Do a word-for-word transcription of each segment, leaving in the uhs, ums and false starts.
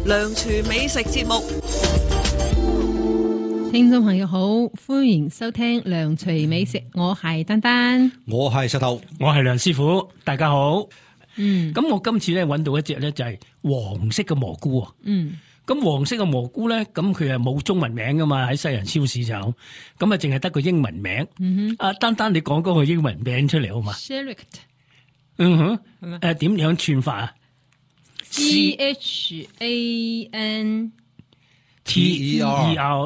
梁廚美食節目， 聽眾朋友好，歡迎收聽梁廚美食，我係丹丹， 我係石頭， 我係梁師傅，大家好。 嗯， 咁我今次咧揾到一隻咧就係黃色嘅蘑菇啊。 嗯， 咁黃色嘅蘑菇咧，咁佢係冇中文名噶嘛，喺西人超市就，咁啊淨係得個英文名。 嗯哼， 啊，丹丹你講嗰個英文名出嚟好嘛 Shallot， 嗯哼， 係咪誒點樣串法啊 ？C H A N T E R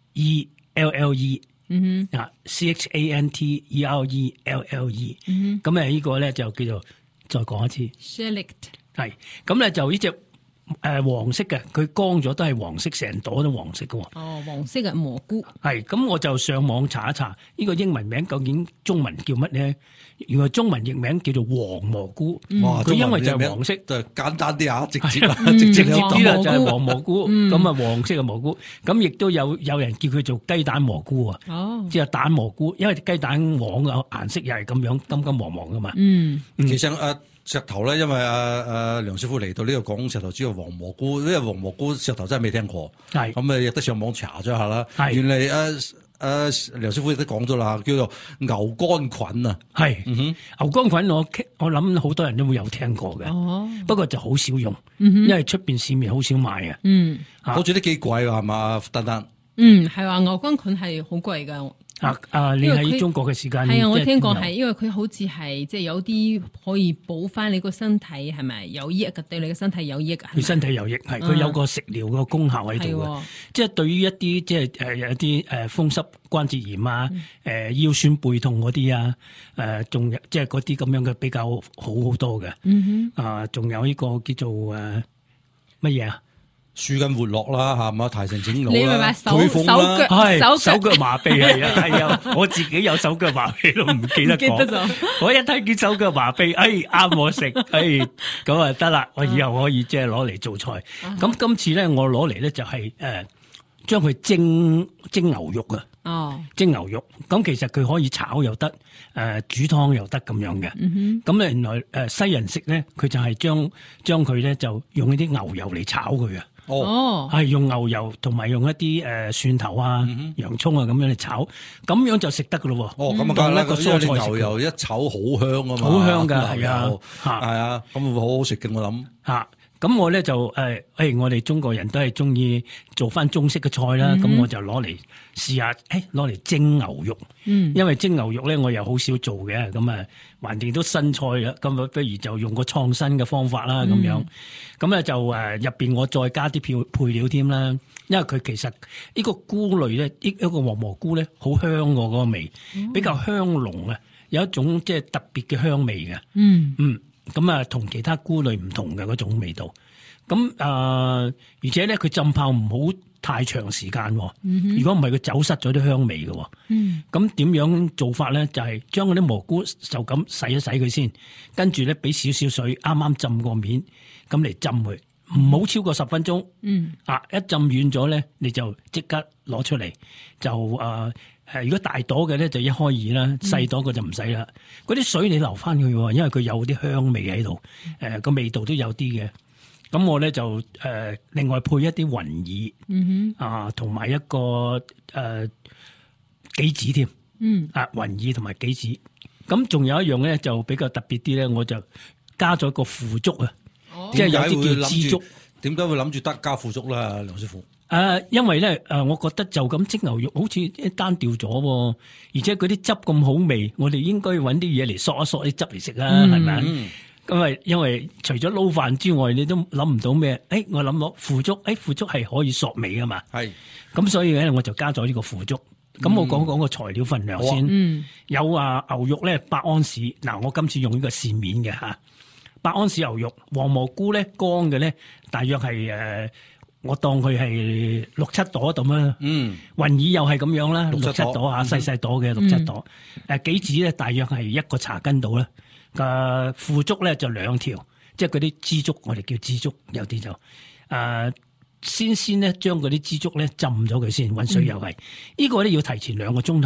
E L L E， 嗯啊 C H A N T E R E L L E， 哼， 咁誒呢個咧就叫做再講一次， Shallot， 係咁咧就呢隻誒黃色嘅，佢乾咗都係黃色，成朵都黃色嘅喎。 哦，黃色嘅蘑菇， 係咁我就上網查一查呢個英文名究竟中文叫乜咧？原來中文譯名叫做黃蘑菇。 哇！ 佢因為就係黃色， 就簡單啲啊，直接啦， 嗯直接直接啲啦，就係黃蘑菇。 嗯咁啊，黃色嘅蘑菇，咁亦都有有人叫佢做雞蛋蘑菇啊， 哦， 即係蛋蘑菇，因為雞蛋黃嘅顏色又係咁樣金金黃黃噶嘛。 嗯， 其實誒石頭咧，因為阿阿梁師傅嚟到呢度講石頭主要黃蘑菇，因為黃蘑菇石頭真係未聽過， 係咁啊亦都上網查咗下啦。 係原嚟誒誒梁師傅亦都講咗啦，叫做牛肝菌啊。 係嗯哼， 牛肝菌我我諗好多人都會有聽過嘅， 哦， 不過就好少用， 嗯哼， 因為出邊市面好少賣啊。 嗯啊好似都幾貴㗎係嘛，丹丹。 嗯，係話牛肝菌係好貴噶。 啊啊！你因為佢喺中國嘅時間係啊，我聽過係係，因為佢好似係即係有啲可以補翻你個身體，係咪有益嘅？對你嘅身體有益嘅。係咪佢身體有益，係佢有個食療個功效喺度嘅。 係喎即係對於一啲即係誒有一啲誒風濕關節炎啊、誒腰酸背痛嗰啲啊、誒仲有即係嗰啲咁樣嘅比較好好多嘅。 嗯啊，仲有呢個叫做誒乜嘢啊？ 舒筋活絡啦，係嘛？提神整腦你咪話啦， 手驅風啦手腳係手手腳腳麻痹係啊係啊！我自己有手腳麻痹都唔記得記得講。 咗。 我一睇見手腳麻痹，哎啱我食，哎咁啊得啦，我以後可以即係攞嚟做菜。咁今次咧，我攞嚟咧就係誒將佢蒸蒸牛肉啊， 哦， 蒸牛肉。咁其實佢可以炒又得，誒煮湯又得咁樣嘅。 嗯咁咧原來誒西人食咧，佢就係將將佢咧就用一啲牛油嚟炒佢啊。 哼， 哦， 哦， 係用牛油同埋用一啲誒蒜頭啊、洋葱啊咁樣嚟炒，咁樣就食得噶咯喎。 哦，咁啊，梗係當啦， 一個蔬菜因為食牛油一炒好香啊嘛， 好香㗎係啊牛油嚇係啊，咁會好好食嘅，我諗。 嚇，咁我咧就誒，誒、哎、我哋中國人都係中意做翻中式嘅菜啦，咁、我就攞嚟試下，誒攞嚟蒸牛肉， 嗯， 因為蒸牛肉咧我又好少做嘅，咁啊橫掂都新菜啦，咁啊不如就用個創新嘅方法啦，咁、樣，咁咧就誒入邊我再加啲配配料添啦，因為佢其實呢個菇類咧，呢一個黃蘑菇咧好香喎，嗰個味比較香濃啊，有一種即係特別嘅香味嘅。 嗯， 嗯，咁啊，同其他菇類唔同嘅嗰種味道。咁啊、呃而且咧，佢浸泡唔好太長時間喎。如果唔係，佢走失咗啲香味嘅。 嗯， 咁點樣做法咧？就係將嗰啲蘑菇就咁洗一洗佢先，跟住咧俾少少水，啱啱浸過面，咁嚟浸佢，唔好超過十分鐘。 嗯， 啊，一浸軟咗咧，你就即刻攞出嚟，就誒誒、呃，如果大朵嘅咧就一開二啦，細朵嘅就唔使啦。嗰啲水你留翻佢喎，因為佢有啲香味喺度，誒、個味道都有啲嘅。咁我咧就誒、呃、另外配一啲雲耳， 嗯啊，同埋一個誒杞子添， 嗯， 啊雲耳同埋杞子。咁仲有一樣咧就比較特別啲咧，我就加咗個腐竹啊， 哦即係有點解會啲叫枝竹。 點解會諗住得加腐竹啦，梁師傅？ 誒、呃因為咧誒、呃我覺得就咁蒸牛肉好似單調咗喎，而且嗰啲汁咁好味，我哋應該揾啲嘢嚟索一索啲汁嚟食啊，係咪啊？ 嗯， 因為因為除咗撈飯之外，你都諗唔到咩？誒、我諗到腐竹，誒、腐竹係可以索味噶嘛， 係咁所以咧我就加咗呢個腐竹。咁我講講個材料份量先， 嗯， 有啊牛肉咧百安士，嗱我今次用呢個線面嘅嚇，百安士牛肉，黃蘑菇咧乾嘅咧，大約係誒、呃我當佢係六七朵咁啦。 嗯， 雲耳又係咁樣啦， 六七六七朵嚇，細細朵嘅六七朵。誒杞子咧，大約係一個茶羹到啦。個腐竹咧就兩條，即係嗰啲枝竹，我哋叫枝竹，有啲就誒、呃先先咧將嗰啲枝竹咧浸咗佢先，揾水又係。呢個咧要提前兩個鐘頭喎。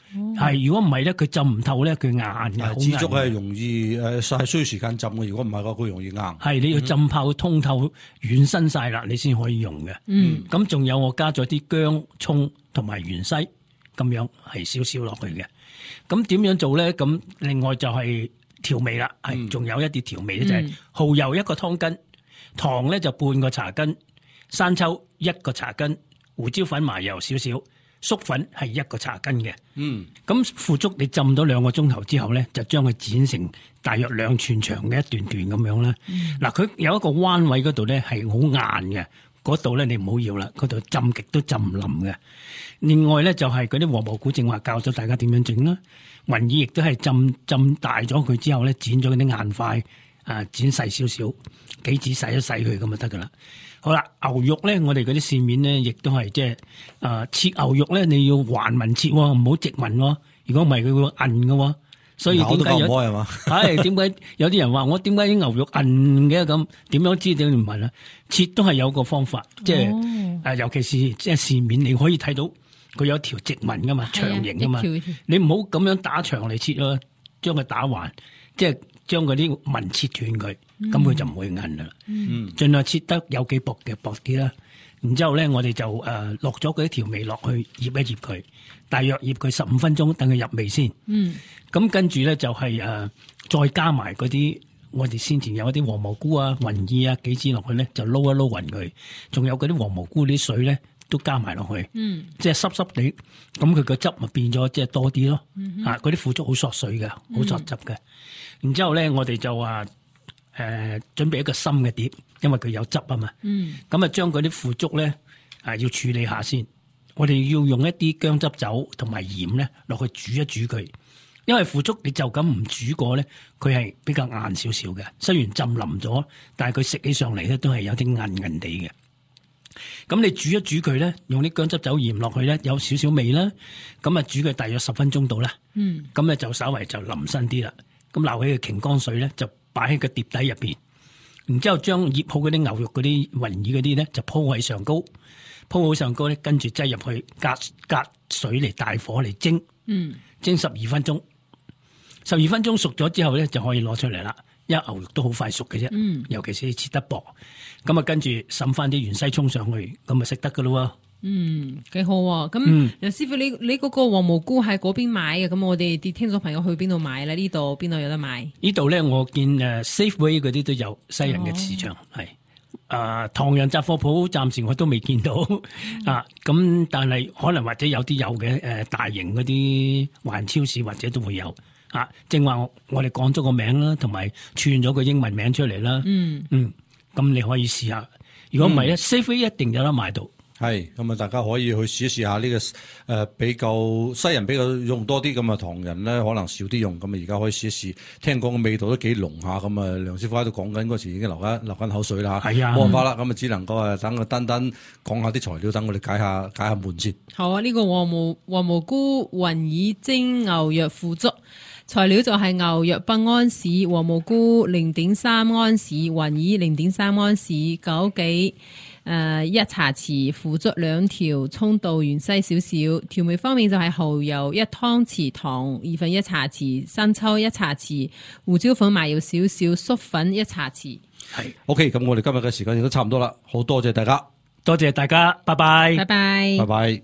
係如果唔係咧，佢浸唔透咧，佢硬嘅。好枝竹硬嘅係容易誒曬需要時間浸嘅，如果唔係嘅話，佢容易硬。 係你要浸泡通透軟身晒啦，你先可以用嘅。 嗯， 咁仲有我加咗啲薑、葱同埋芫茜，咁樣係少少落去嘅。咁點樣做咧？咁另外就係調味啦，係仲、嗯、有一啲調味咧，就係蠔油一個湯羹，糖咧就半個茶羹，生抽一個茶羹，胡椒粉、麻油少少，粟粉係一個茶羹嘅。 嗯， 咁腐竹你浸咗兩個鐘頭之後咧，就將佢剪成大約兩寸長嘅一段段咁樣啦。嗱、嗯，佢有一個彎位嗰度咧係好硬嘅，嗰度咧你唔好要啦，嗰度浸極都浸唔腍嘅。另外咧就係嗰啲黃蘑菇，正話教咗大家點樣整啦。雲耳亦都係浸浸大咗佢之後咧，剪咗嗰啲硬塊，啊剪細少少，幾指細一細佢咁就得噶啦。好啦，牛肉咧，我哋嗰啲線面咧，亦都係即係啊切牛肉咧，你要橫紋切，唔好直紋喎。如果唔係，佢會韌嘅。所以點解有係嘛？係點解有啲人話我點解啲牛肉韌嘅咁？點樣知點唔紋啊？切都係有個方法，即係誒、哦，尤其是即係線面，你可以睇到。佢有條直紋噶嘛，長形噶嘛，你唔好咁樣打長嚟切咯，將佢打橫，即係將嗰啲紋切斷佢，咁佢、嗯、就唔會韌啦。嗯，盡量切得有幾薄嘅薄啲啦。然之後咧，我哋就誒落咗嗰啲調味落去，醃一醃佢，大約醃佢十五分鐘，等佢入味先。嗯，咁跟住咧就係、是、誒、呃、再加埋嗰啲我哋先前有啲黃蘑菇啊、雲耳啊幾支落去咧，就撈一撈勻佢，仲有嗰啲黃蘑菇啲水咧。都加埋落去，嗯、即係濕濕地，咁佢個汁咪變咗即係多啲咯。嗯、啊，嗰啲腐竹好索水嘅，好索汁嘅。嗯、然之後咧，我哋就話誒、呃、準備一個深嘅碟，因為佢有汁啊嘛。咁啊，將嗰啲腐竹咧啊要處理下先。我哋要用一啲薑汁酒同埋鹽咧落去煮一煮佢，因為腐竹你就咁唔煮過咧，佢係比較硬少少嘅。雖然浸腍咗，但係佢食起上嚟咧都係有啲韌韌地嘅。咁你煮一煮佢咧，用啲薑汁酒鹽落去咧，有少少味啦。咁啊煮佢大約十分鐘到啦。嗯。咁咧就稍微就腍身啲啦。咁撈起個瓊江水咧，就擺喺個碟底入邊。然之後將醃好嗰啲牛肉嗰啲雲耳嗰啲咧，就鋪喺上高。鋪好上高咧，跟住擠入去隔隔水嚟大火嚟蒸。嗯。蒸十二分鐘。十二分鐘熟咗之後咧，就可以攞出嚟啦。因為牛肉都好快熟嘅啫，嗯、尤其是切得薄，咁啊跟住滲翻啲芫茜葱上去，咁啊食得噶咯喎。 嗯，幾好喎。咁梁師傅，你你嗰個黃蘑菇喺嗰邊買嘅，咁我哋啲聽眾朋友去邊度買咧？呢度邊度有得買？呢度咧，我見誒 Safeway 嗰啲都有西人嘅市場，係誒、哦呃、唐人雜貨鋪暫時我都未見到、嗯、啊。咁但係可能或者有啲有嘅誒大型嗰啲華人超市或者都會有。啊，正話我我哋講咗個名啦，同埋串咗個英文名出嚟啦。嗯嗯，咁你可以試下。如果唔係咧，Safeway 一定有得買到。 係咁啊，大家可以去試一試下呢、這個誒、呃、比較西人比較用多啲，咁啊唐人咧可能少啲用。咁啊而家可以試一試，聽講個味道都幾濃下。咁啊梁師傅喺度講緊嗰時已經流緊流緊口水啦嚇。係啊，冇辦法啦，咁啊只能夠啊等個丹丹講下啲材料，等我哋解下解下悶先。好啊， 呢、這個黃蘑黃蘑菇雲耳蒸牛藥腐竹。材料就係牛藥八安士、黃蘑菇零點三安士、雲耳零點三安士、枸杞誒一茶匙、腐竹兩條、葱道芫茜少少。調味方面就係蠔油一湯匙、糖二分一茶匙、生抽一茶匙、胡椒粉、麻油少少、粟粉一茶匙。 係 OK，咁我哋今日嘅時間亦都差唔多啦，好多謝大家， 多謝大家，拜拜， 拜拜， 拜拜。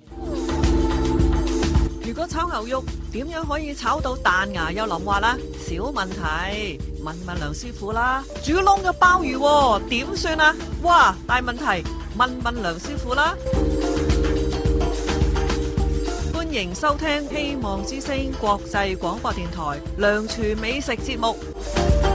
如果炒牛肉點樣可以炒到彈牙又腍滑啦？小問題，問問梁師傅啦。煮燶嘅鮑魚點算啊？哇，大問題，問問梁師傅啦。歡迎收聽希望之聲國際廣播電台梁廚美食節目。